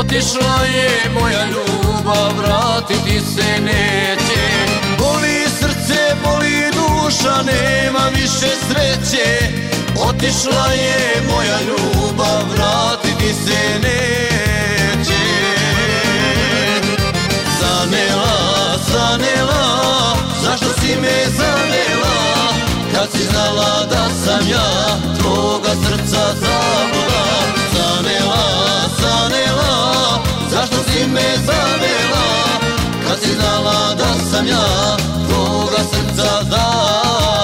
Otišla je moja ljubav, vratiti se neće. Boli srce, boli duša, nema više sreće. Otišla je moja ljubav, vratiti se neće. Zanela, zanela, zašto si me zanela, kad si znala da sam ja tvoga srca zabula. Zanela, zanela, zašto si me zanela, kad si znala da sam ja tvoga srca zabula.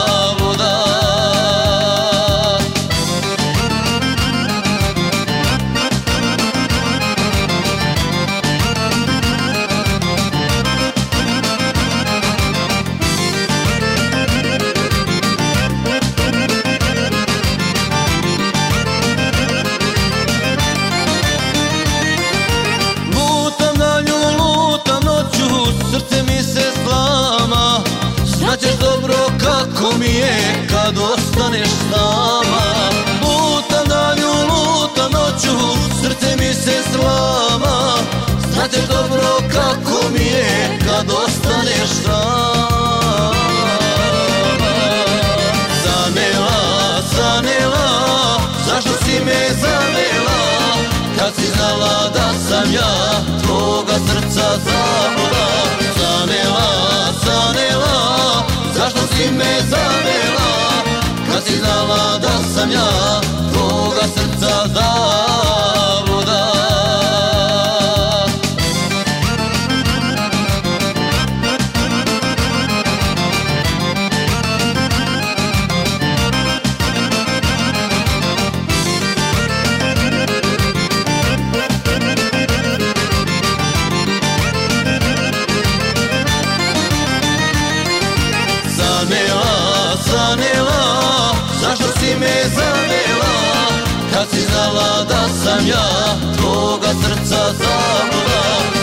Srce mi se slama, znaćeš dobro kako mi je kad ostaneš sama. Lutam danju, lutam noću, srce mi se slama, znaćeš dobro kako mi je kad ostaneš sama. Zanela, zanela, zašto si me zanela, kad si znala da sam ja tvoga srca zabula. Zanela, zanela, zašto si me zanela, kad si znala da sam ja tvoga srca zabluda. Zanela, zašto si me zanela, kad si znala da sam ja tvoga srca zabula.